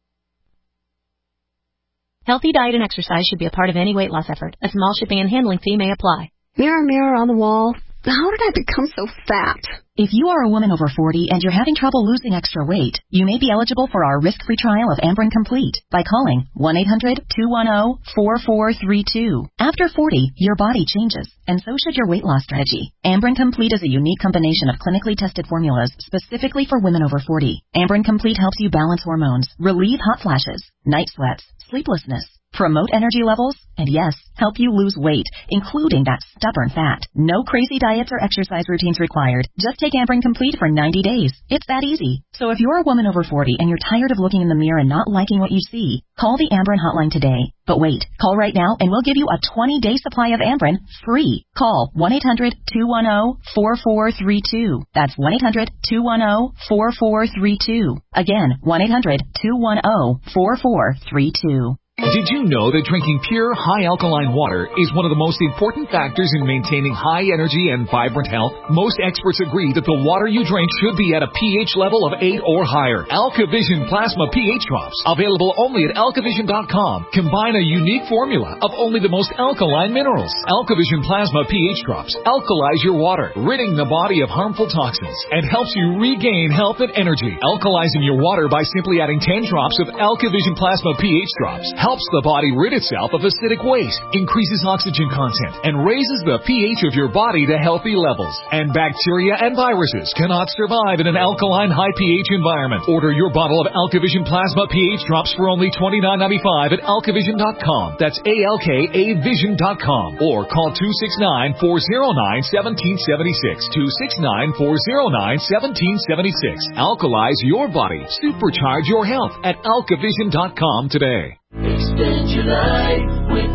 Healthy diet and exercise should be a part of any weight loss effort. A small shipping and handling fee may apply. Mirror, mirror on the wall, how did I become so fat? If you are a woman over forty and you're having trouble losing extra weight, you may be eligible for our risk-free trial of Ambren Complete by calling one eight hundred, two one zero, four four three two. After forty, your body changes, and so should your weight loss strategy. Ambren Complete is a unique combination of clinically tested formulas specifically for women over forty. Ambren Complete helps you balance hormones, relieve hot flashes, night sweats, sleeplessness, promote energy levels, and yes, help you lose weight, including that stubborn fat. No crazy diets or exercise routines required. Just take Ambren Complete for ninety days. It's that easy. So if you're a woman over forty and you're tired of looking in the mirror and not liking what you see, call the Ambren hotline today. But wait, call right now and we'll give you a twenty-day supply of Ambren free. Call one eight hundred, two one zero, four four three two. That's one eight hundred, two one zero, four four three two. Again, one eight hundred, two one zero, four four three two. Did you know that drinking pure, high-alkaline water is one of the most important factors in maintaining high energy and vibrant health? Most experts agree that the water you drink should be at a pH level of eight or higher. AlkaVision Plasma pH Drops, available only at alkavision dot com, combine a unique formula of only the most alkaline minerals. AlkaVision Plasma pH Drops alkalize your water, ridding the body of harmful toxins, and helps you regain health and energy. Alkalizing your water by simply adding ten drops of AlkaVision Plasma pH Drops helps the body rid itself of acidic waste, increases oxygen content, and raises the pH of your body to healthy levels. And bacteria and viruses cannot survive in an alkaline high pH environment. Order your bottle of AlkaVision Plasma pH Drops for only twenty-nine ninety-five at alkavision dot com. That's A L K A vision dot com. Or call two six nine, four zero nine, one seven seven six. two six nine, four zero nine, one seven seven six. Alkalize your body. Supercharge your health at alkavision dot com today. Extend your life with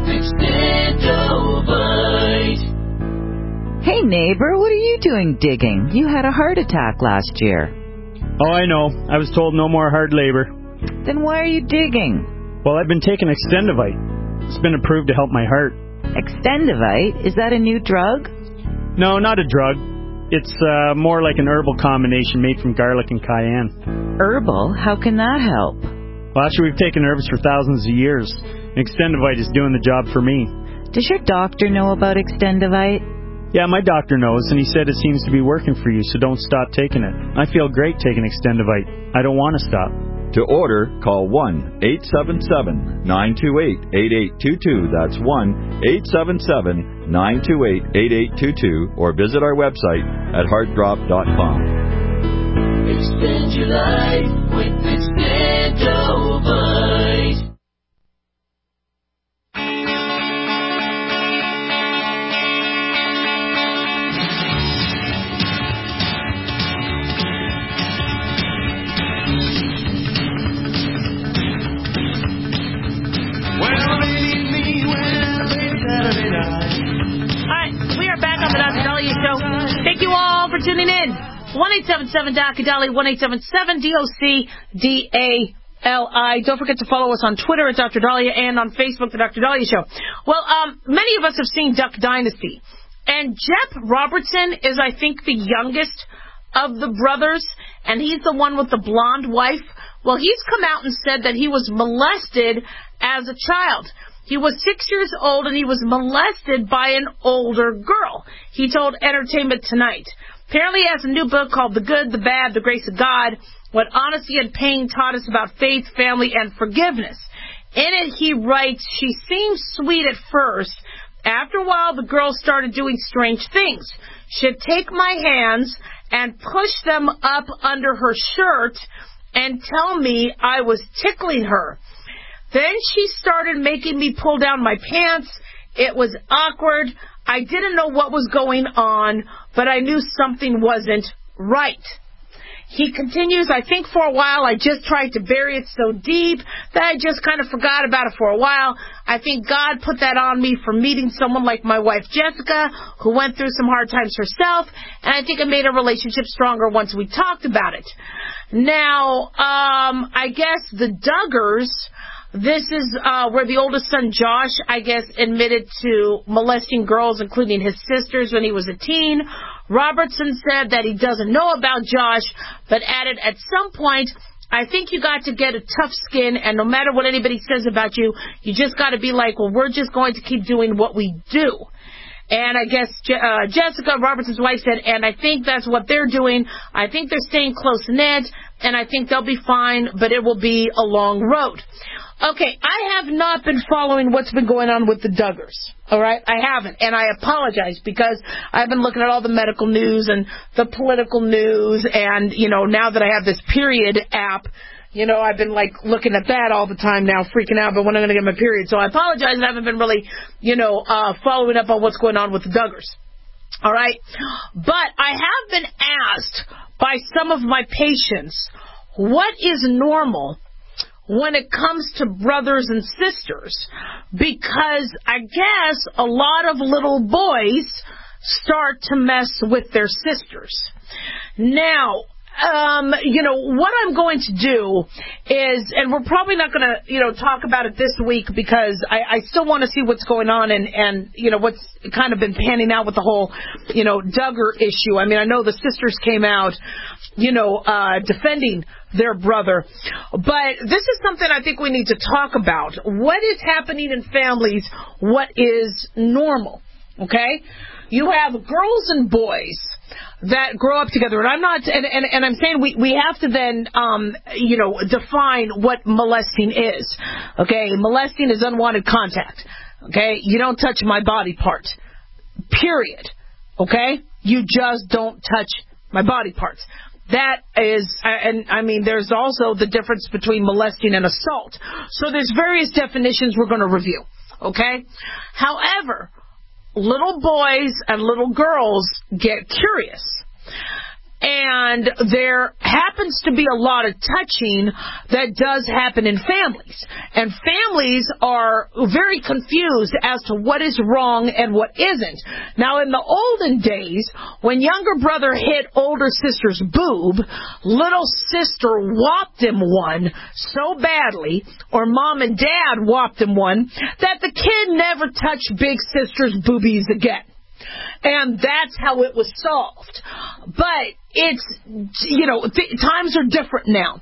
Extendovite. Hey neighbor, what are you doing digging? You had a heart attack last year. Oh, I know. I was told no more hard labor. Then why are you digging? Well, I've been taking Extendovite. It's been approved to help my heart. Extendovite? Is that a new drug? No, not a drug. It's uh, more like an herbal combination made from garlic and cayenne. Herbal? How can that help? Well, actually, we've taken herbs for thousands of years. Extendovite is doing the job for me. Does your doctor know about Extendovite? Yeah, my doctor knows, and he said it seems to be working for you, so don't stop taking it. I feel great taking Extendovite. I don't want to stop. To order, call one eight seven seven, nine two eight, eight eight two two. That's one eight seven seven, nine two eight, eight eight two two, or visit our website at heart drop dot com. Extend your life with Extendovite. Thank you all for tuning in. one eight seven seven D O C, one eight seven seven D O C, D A L I. Don't forget to follow us on Twitter at Doctor Dahlia and on Facebook, The Doctor Dahlia Show. Well, um, many of us have seen Duck Dynasty. And Jeff Robertson is, I think, the youngest of the brothers, and he's the one with the blonde wife. Well, he's come out and said that he was molested as a child. He was six years old, and he was molested by an older girl. He told Entertainment Tonight. Apparently he has a new book called The Good, the Bad, the Grace of God, What Honesty and Pain Taught Us About Faith, Family, and Forgiveness. In it, he writes, she seemed sweet at first. After a while, the girl started doing strange things. She'd take my hands and push them up under her shirt and tell me I was tickling her. Then she started making me pull down my pants. It was awkward. I didn't know what was going on, but I knew something wasn't right. He continues, I think for a while I just tried to bury it so deep that I just kind of forgot about it for a while. I think God put that on me for meeting someone like my wife Jessica, who went through some hard times herself, and I think it made our relationship stronger once we talked about it. Now, um, I guess the Duggars, this is uh, where the oldest son, Josh, I guess, admitted to molesting girls, including his sisters, when he was a teen. Robertson said that he doesn't know about Josh, but added, at some point, I think you got to get a tough skin, and no matter what anybody says about you, you just got to be like, well, we're just going to keep doing what we do. And I guess uh, Jessica, Robertson's wife, said, and I think that's what they're doing. I think they're staying close-knit, and I think they'll be fine, but it will be a long road. Okay, I have not been following what's been going on with the Duggars, all right? I haven't, and I apologize because I've been looking at all the medical news and the political news, and, you know, now that I have this Period app, you know, I've been, like, looking at that all the time now, freaking out about when I'm going to get my period. So I apologize, I haven't been really, you know, uh, following up on what's going on with the Duggars, all right? But I have been asked by some of my patients, what is normal when it comes to brothers and sisters, because I guess a lot of little boys start to mess with their sisters. Now, um, you know, what I'm going to do is, and we're probably not going to, you know, talk about it this week because I, I still want to see what's going on and, and, you know, what's kind of been panning out with the whole, you know, Duggar issue. I mean, I know the sisters came out, you know, uh, defending their brother. But this is something I think we need to talk about. What is happening in families? What is normal? Okay? You have girls and boys that grow up together. And I'm not, and, and, and I'm saying we, we have to then, um, you know, define what molesting is. Okay? Molesting is unwanted contact. Okay? You don't touch my body part. Period. Okay? You just don't touch my body parts. That is, and I mean, there's also the difference between molesting and assault. So there's various definitions we're going to review, okay? However, little boys and little girls get curious. And there happens to be a lot of touching that does happen in families. And families are very confused as to what is wrong and what isn't. Now, in the olden days, when younger brother hit older sister's boob, little sister whopped him one so badly, or mom and dad whopped him one, that the kid never touched big sister's boobies again. And that's how it was solved. But it's, you know, th- times are different now.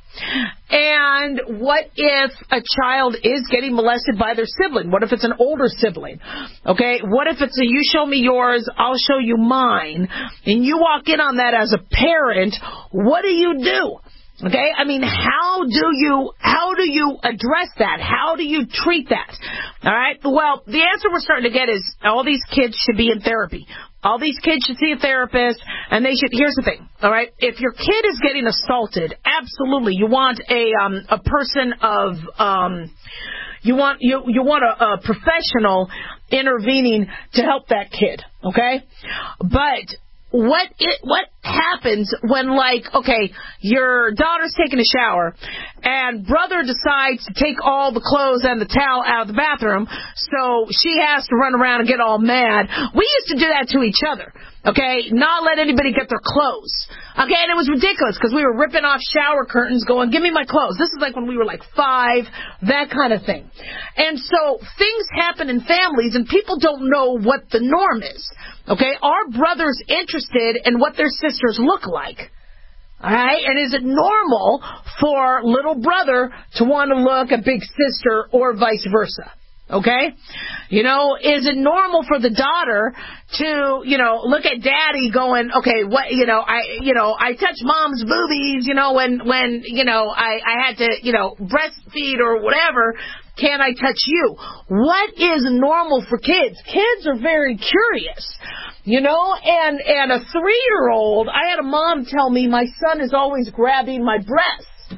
And what if a child is getting molested by their sibling? What if it's an older sibling? Okay, what if it's a you show me yours, I'll show you mine, and you walk in on that as a parent, what do you do? Okay, I mean, how do you how do you address that? How do you treat that? All right, well, the answer we're starting to get is all these kids should be in therapy. All these kids should see a therapist, and they should. Here's the thing, all right? If your kid is getting assaulted, absolutely, you want a um, a person of um, you want you you want a, a professional intervening to help that kid, okay? But What it, what happens when, like, okay, your daughter's taking a shower and brother decides to take all the clothes and the towel out of the bathroom, so she has to run around and get all mad. We used to do that to each other. Okay, not let anybody get their clothes. Okay, and it was ridiculous because we were ripping off shower curtains going, give me my clothes. This is like when we were like five, that kind of thing. And so things happen in families and people don't know what the norm is. Okay, our brother's interested in what their sisters look like. All right, and is it normal for little brother to want to look at big sister or vice versa? Okay? You know, is it normal for the daughter to, you know, look at daddy going, okay, what, you know, I, you know, I touch mom's boobies, you know, when, when, you know, I, I had to, you know, breastfeed or whatever. Can I touch you? What is normal for kids? Kids are very curious, you know, and, and a three-year-old, I had a mom tell me my son is always grabbing my breasts.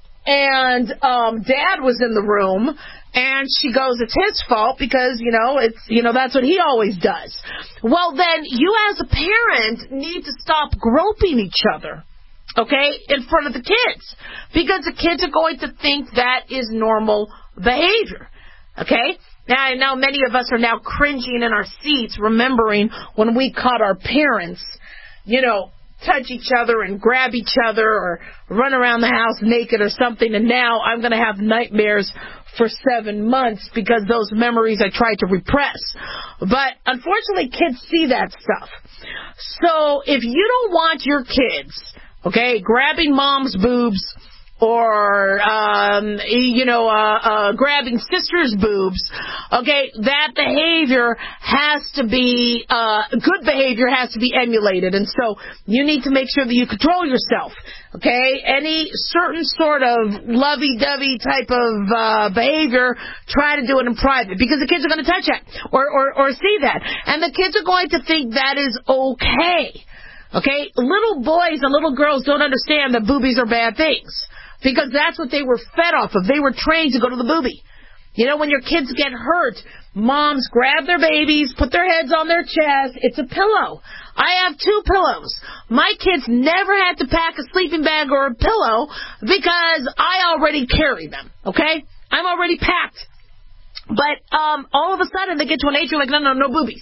And, um, dad was in the room. And she goes, it's his fault because, you know, it's, you know, that's what he always does. Well, then you as a parent need to stop groping each other, okay, in front of the kids. Because the kids are going to think that is normal behavior, okay? Now, I know many of us are now cringing in our seats remembering when we caught our parents, you know, touch each other and grab each other or run around the house naked or something. And now I'm going to have nightmares for seven months because those memories I tried to repress. But unfortunately, kids see that stuff. So if you don't want your kids, okay, grabbing mom's boobs or, um, you know, uh, uh, grabbing sister's boobs, okay, that behavior has to be, uh, good behavior has to be emulated. And so you need to make sure that you control yourself, okay? Any certain sort of lovey-dovey type of, uh, behavior, try to do it in private because the kids are going to touch it or, or, or see that. And the kids are going to think that is okay, okay? Little boys and little girls don't understand that boobies are bad things. Because that's what they were fed off of. They were trained to go to the boobie. You know, when your kids get hurt, moms grab their babies, put their heads on their chest. It's a pillow. I have two pillows. My kids never had to pack a sleeping bag or a pillow because I already carry them, okay? I'm already packed. But um, all of a sudden, they get to an age where like, no, no, no boobies.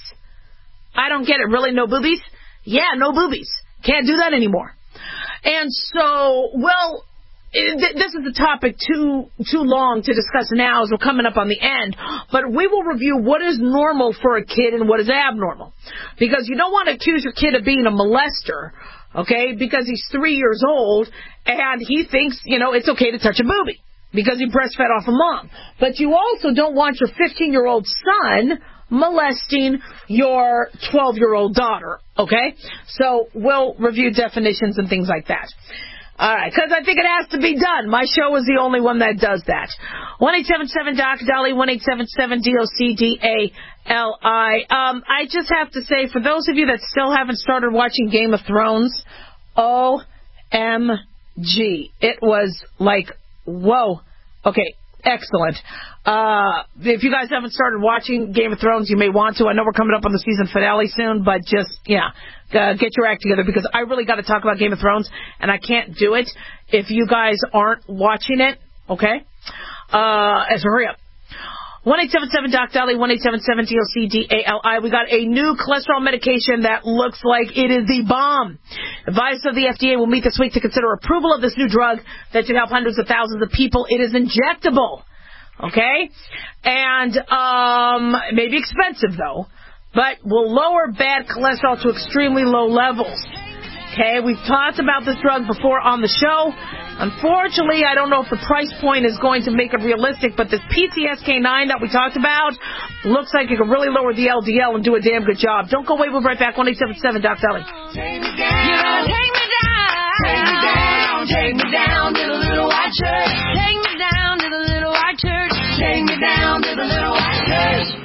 I don't get it. Really, no boobies? Yeah, no boobies. Can't do that anymore. And so, well... This is a topic too too long to discuss now as we're coming up on the end, but we will review what is normal for a kid and what is abnormal. Because you don't want to accuse your kid of being a molester, okay, because he's three years old and he thinks, you know, it's okay to touch a boobie because he breastfed off a mom. But you also don't want your fifteen-year-old son molesting your twelve-year-old daughter, okay? So we'll review definitions and things like that. All right, because I think it has to be done. My show is the only one that does that. one eight seven seven D O C Dolly, one eight seven seven D O C D A L I. Um, I just have to say, for those of you that still haven't started watching Game of Thrones, O M G. It was like, whoa. Okay, excellent. Uh, if you guys haven't started watching Game of Thrones, you may want to. I know we're coming up on the season finale soon, but just, yeah, uh, get your act together because I really got to talk about Game of Thrones, and I can't do it if you guys aren't watching it, okay? Uh, so hurry up. one eight seven seven D O C Dolly, one eight seven seven D O C D A L I. We got a new cholesterol medication that looks like it is the bomb. Advice of the F D A will meet this week to consider approval of this new drug that should help hundreds of thousands of people. It is injectable. Okay? And, um, it may be expensive though, but will lower bad cholesterol to extremely low levels. Okay? We've talked about this drug before on the show. Unfortunately, I don't know if the price point is going to make it realistic, but this P C S K nine that we talked about looks like it can really lower the L D L and do a damn good job. Don't go away. We'll be right back. one eight seven seven D O C Dolly. Take me down. Take me down. Take me down. Take me down to the little white church. Take me down to the little white church. Take me down to the little white church.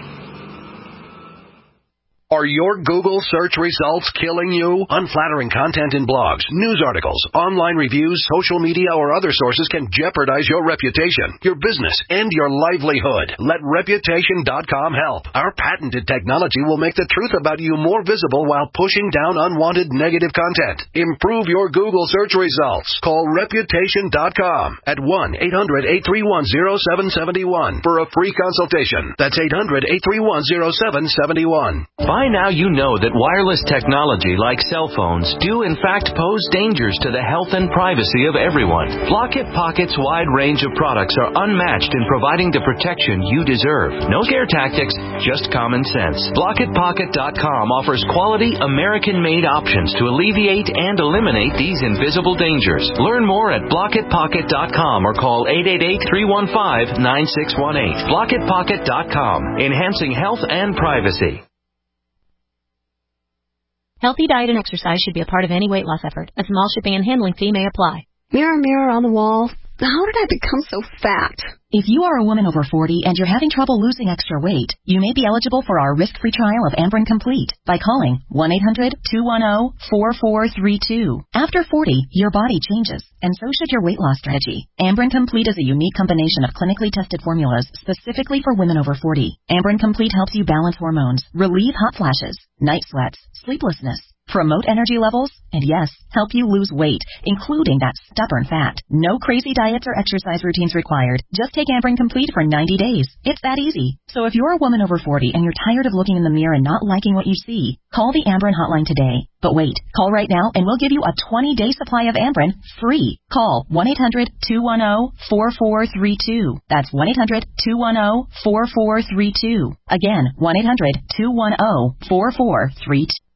Are your Google search results killing you? Unflattering content in blogs, news articles, online reviews, social media, or other sources can jeopardize your reputation, your business, and your livelihood. Let Reputation dot com help. Our patented technology will make the truth about you more visible while pushing down unwanted negative content. Improve your Google search results. Call Reputation dot com at one eight hundred eight three one zero seven seven one for a free consultation. That's eight hundred eight three one zero seven seven one. By now you know that wireless technology like cell phones do in fact pose dangers to the health and privacy of everyone. Blockit Pocket's wide range of products are unmatched in providing the protection you deserve. No scare tactics, just common sense. Blockit Pocket dot com offers quality American-made options to alleviate and eliminate these invisible dangers. Learn more at Blockit Pocket dot com or call eight eight eight, three one five, nine six one eight. Blockit Pocket dot com, enhancing health and privacy. Healthy diet and exercise should be a part of any weight loss effort. A small shipping and handling fee may apply. Mirror, mirror on the wall, how did I become so fat? If you are a woman over forty and you're having trouble losing extra weight, you may be eligible for our risk-free trial of Amberen Complete by calling one eight hundred, two one zero, four four three two. After forty, your body changes, and so should your weight loss strategy. Amberen Complete is a unique combination of clinically tested formulas specifically for women over forty. Amberen Complete helps you balance hormones, relieve hot flashes, night sweats, sleeplessness, promote energy levels, and yes, help you lose weight, including that stubborn fat. No crazy diets or exercise routines required. Just take Amberen Complete for ninety days. It's that easy. So if you're a woman over forty and you're tired of looking in the mirror and not liking what you see, call the Amberen hotline today. But wait, call right now and we'll give you a twenty-day supply of Amberen free. Call one eight hundred, two one zero, four four three two. That's one eight hundred, two one zero, four four three two. Again, one eight hundred, two one zero, four four three two.